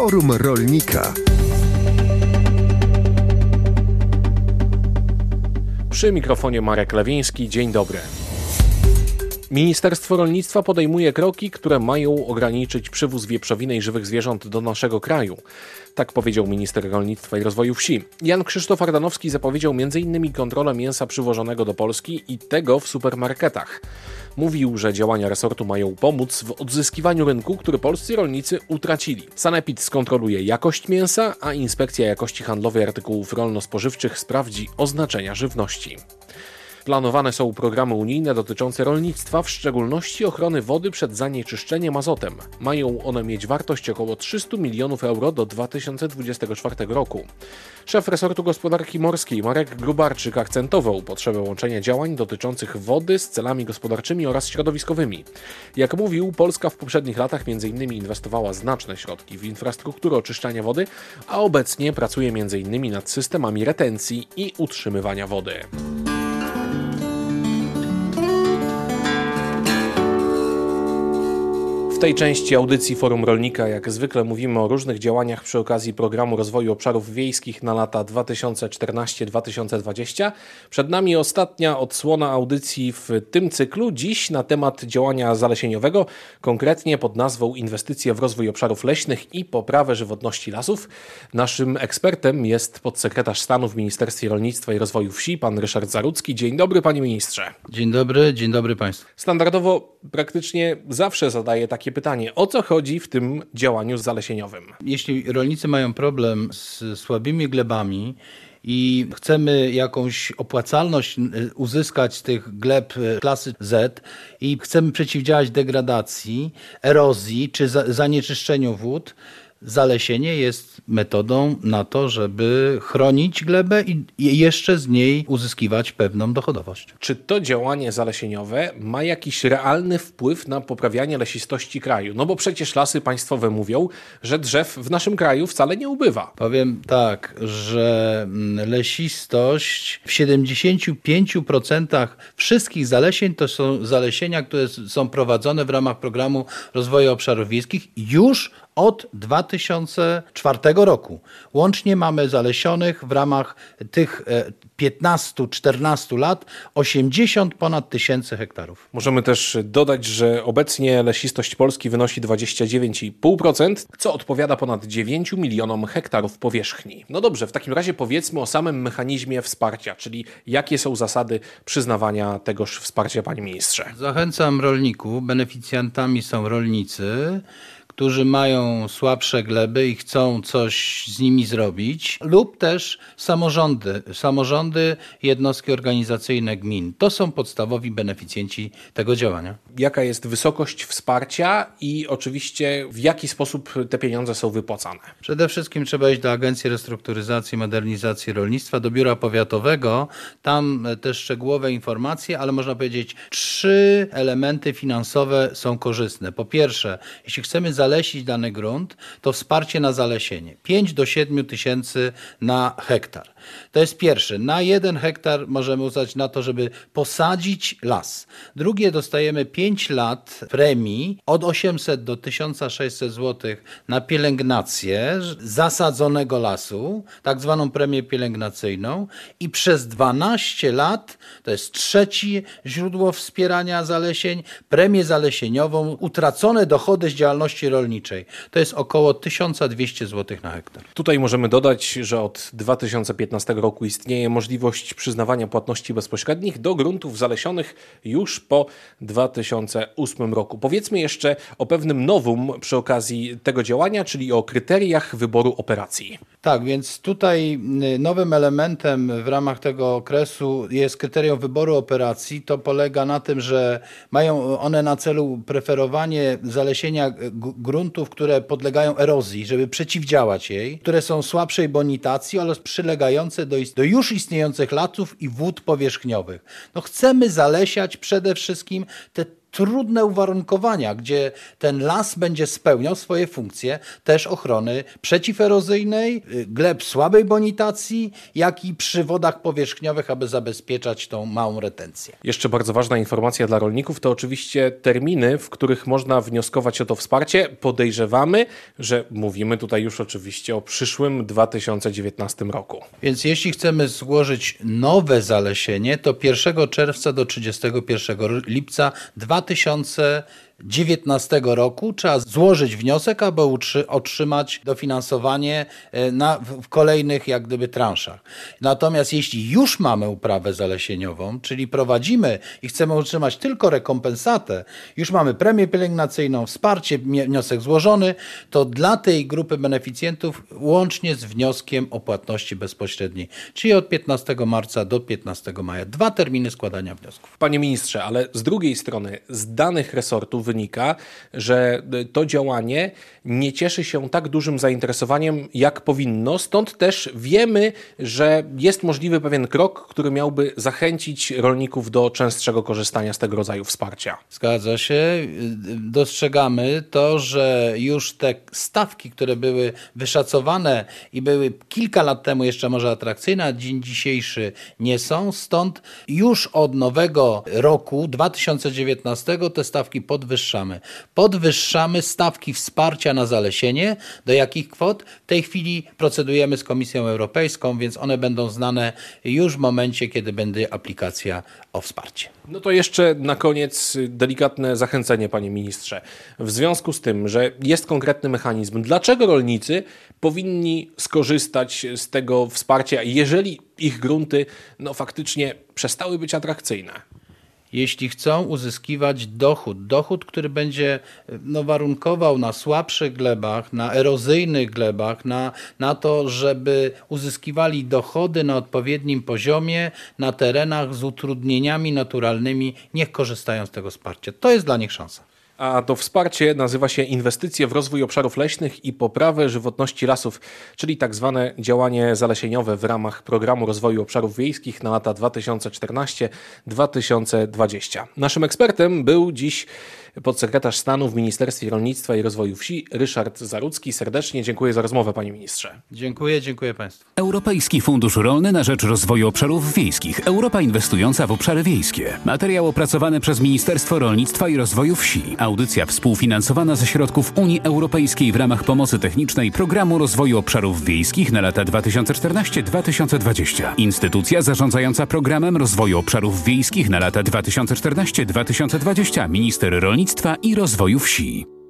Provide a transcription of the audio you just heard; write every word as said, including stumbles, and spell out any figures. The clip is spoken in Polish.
Forum Rolnika. Przy mikrofonie Marek Lewiński. Dzień dobry. Ministerstwo Rolnictwa podejmuje kroki, które mają ograniczyć przywóz wieprzowiny i żywych zwierząt do naszego kraju. Tak powiedział minister rolnictwa i rozwoju wsi. Jan Krzysztof Ardanowski zapowiedział między innymi kontrolę mięsa przywożonego do Polski i tego w supermarketach. Mówił, że działania resortu mają pomóc w odzyskiwaniu rynku, który polscy rolnicy utracili. Sanepid skontroluje jakość mięsa, a Inspekcja Jakości Handlowej Artykułów Rolno-Spożywczych sprawdzi oznaczenia żywności. Planowane są programy unijne dotyczące rolnictwa, w szczególności ochrony wody przed zanieczyszczeniem azotem. Mają one mieć wartość około trzysta milionów euro do dwa tysiące dwudziestego czwartego roku. Szef resortu gospodarki morskiej Marek Grubarczyk akcentował potrzebę łączenia działań dotyczących wody z celami gospodarczymi oraz środowiskowymi. Jak mówił, Polska w poprzednich latach między innymi inwestowała znaczne środki w infrastrukturę oczyszczania wody, a obecnie pracuje między innymi nad systemami retencji i utrzymywania wody. W tej części audycji Forum Rolnika jak zwykle mówimy o różnych działaniach przy okazji Programu Rozwoju Obszarów Wiejskich na lata dwa tysiące czternasty do dwa tysiące dwudziestego. Przed nami ostatnia odsłona audycji w tym cyklu. Dziś na temat działania zalesieniowego, konkretnie pod nazwą Inwestycje w rozwój obszarów leśnych i poprawę żywotności lasów. Naszym ekspertem jest podsekretarz stanu w Ministerstwie Rolnictwa i Rozwoju Wsi, pan Ryszard Zarudzki. Dzień dobry, panie ministrze. Dzień dobry, dzień dobry państwu. Standardowo praktycznie zawsze zadaję takie pytanie, o co chodzi w tym działaniu zalesieniowym? Jeśli rolnicy mają problem z słabymi glebami i chcemy jakąś opłacalność uzyskać z tych gleb klasy Z i chcemy przeciwdziałać degradacji, erozji czy zanieczyszczeniu wód, zalesienie jest metodą na to, żeby chronić glebę i jeszcze z niej uzyskiwać pewną dochodowość. Czy to działanie zalesieniowe ma jakiś realny wpływ na poprawianie lesistości kraju? No bo przecież Lasy Państwowe mówią, że drzew w naszym kraju wcale nie ubywa. Powiem tak, że lesistość w siedemdziesięciu pięciu procentach wszystkich zalesień to są zalesienia, które są prowadzone w ramach Programu Rozwoju Obszarów Wiejskich już od dwa tysiące czwartego roku. Łącznie mamy zalesionych w ramach tych piętnastu czternastu lat osiemdziesiąt ponad tysięcy hektarów. Możemy też dodać, że obecnie lesistość Polski wynosi dwadzieścia dziewięć i pół procent, co odpowiada ponad dziewięciu milionom hektarów powierzchni. No dobrze, w takim razie powiedzmy o samym mechanizmie wsparcia, czyli jakie są zasady przyznawania tegoż wsparcia, panie ministrze. Zachęcam rolników, beneficjantami są rolnicy, którzy mają słabsze gleby i chcą coś z nimi zrobić, lub też samorządy, samorządy, jednostki organizacyjne gmin. To są podstawowi beneficjenci tego działania. Jaka jest wysokość wsparcia i oczywiście w jaki sposób te pieniądze są wypłacane? Przede wszystkim trzeba iść do Agencji Restrukturyzacji i Modernizacji Rolnictwa, do Biura Powiatowego. Tam też szczegółowe informacje, ale można powiedzieć, trzy elementy finansowe są korzystne. Po pierwsze, jeśli chcemy zalesić dany grunt, to wsparcie na zalesienie. pięć do siedmiu tysięcy na hektar. To jest pierwsze. Na jeden hektar możemy uznać na to, żeby posadzić las. Drugie, dostajemy pięć lat premii od osiemset do tysiąc sześćset złotych na pielęgnację zasadzonego lasu, tak zwaną premię pielęgnacyjną, i przez dwanaście lat, to jest trzecie źródło wspierania zalesień, premię zalesieniową, utracone dochody z działalności rolniczej. To jest około tysiąc dwieście złotych na hektar. Tutaj możemy dodać, że od dwa tysiące piętnastego roku istnieje możliwość przyznawania płatności bezpośrednich do gruntów zalesionych już po dwa tysiące ósmym roku. Powiedzmy jeszcze o pewnym nowum przy okazji tego działania, czyli o kryteriach wyboru operacji. Tak, więc tutaj nowym elementem w ramach tego okresu jest kryterium wyboru operacji. To polega na tym, że mają one na celu preferowanie zalesienia gruntów, które podlegają erozji, żeby przeciwdziałać jej, które są słabszej bonitacji oraz przylegające do, do już istniejących lasów i wód powierzchniowych. No chcemy zalesiać przede wszystkim te trudne uwarunkowania, gdzie ten las będzie spełniał swoje funkcje też ochrony przeciwerozyjnej, gleb słabej bonitacji, jak i przy wodach powierzchniowych, aby zabezpieczać tą małą retencję. Jeszcze bardzo ważna informacja dla rolników to oczywiście terminy, w których można wnioskować o to wsparcie. Podejrzewamy, że mówimy tutaj już oczywiście o przyszłym dwa tysiące dziewiętnastym roku. Więc jeśli chcemy złożyć nowe zalesienie, to pierwszego czerwca do trzydziestego pierwszego lipca dwa tysiące dziewiętnastego roku trzeba złożyć wniosek, aby otrzymać dofinansowanie na, w kolejnych jak gdyby transzach. Natomiast jeśli już mamy uprawę zalesieniową, czyli prowadzimy i chcemy otrzymać tylko rekompensatę, już mamy premię pielęgnacyjną, wsparcie, wniosek złożony, to dla tej grupy beneficjentów łącznie z wnioskiem o płatności bezpośredniej, czyli od piętnastego marca do piętnastego maja. Dwa terminy składania wniosków. Panie ministrze, ale z drugiej strony z danych resortu wynika, że to działanie nie cieszy się tak dużym zainteresowaniem, jak powinno. Stąd też wiemy, że jest możliwy pewien krok, który miałby zachęcić rolników do częstszego korzystania z tego rodzaju wsparcia. Zgadza się. Dostrzegamy to, że już te stawki, które były wyszacowane i były kilka lat temu jeszcze może atrakcyjne, a dzień dzisiejszy nie są. Stąd już od nowego roku dwa tysiące dziewiętnastego te stawki podwyższamy. Podwyższamy stawki wsparcia na zalesienie. Do jakich kwot? W tej chwili procedujemy z Komisją Europejską, więc one będą znane już w momencie, kiedy będzie aplikacja o wsparcie. No to jeszcze na koniec delikatne zachęcenie, panie ministrze. W związku z tym, że jest konkretny mechanizm, dlaczego rolnicy powinni skorzystać z tego wsparcia, jeżeli ich grunty no, faktycznie przestały być atrakcyjne? Jeśli chcą uzyskiwać dochód, dochód, który będzie no, warunkował na słabszych glebach, na erozyjnych glebach, na, na to, żeby uzyskiwali dochody na odpowiednim poziomie, na terenach z utrudnieniami naturalnymi, niech korzystają z tego wsparcia. To jest dla nich szansa. A to wsparcie nazywa się Inwestycje w rozwój obszarów leśnych i poprawę żywotności lasów, czyli tak zwane działanie zalesieniowe w ramach Programu Rozwoju Obszarów Wiejskich na lata dwa tysiące czternasty do dwa tysiące dwudziestego. Naszym ekspertem był dziś podsekretarz stanu w Ministerstwie Rolnictwa i Rozwoju Wsi Ryszard Zarudzki. Serdecznie dziękuję za rozmowę, panie ministrze. Dziękuję, dziękuję państwu. Europejski Fundusz Rolny na rzecz Rozwoju Obszarów Wiejskich. Europa inwestująca w obszary wiejskie. Materiał opracowany przez Ministerstwo Rolnictwa i Rozwoju Wsi. Audycja współfinansowana ze środków Unii Europejskiej w ramach pomocy technicznej Programu Rozwoju Obszarów Wiejskich na lata dwa tysiące czternasty do dwa tysiące dwudziestego. Instytucja zarządzająca Programem Rozwoju Obszarów Wiejskich na lata dwa tysiące czternasty do dwa tysiące dwudziestego. Minister Rolnictwa i Rozwoju Wsi.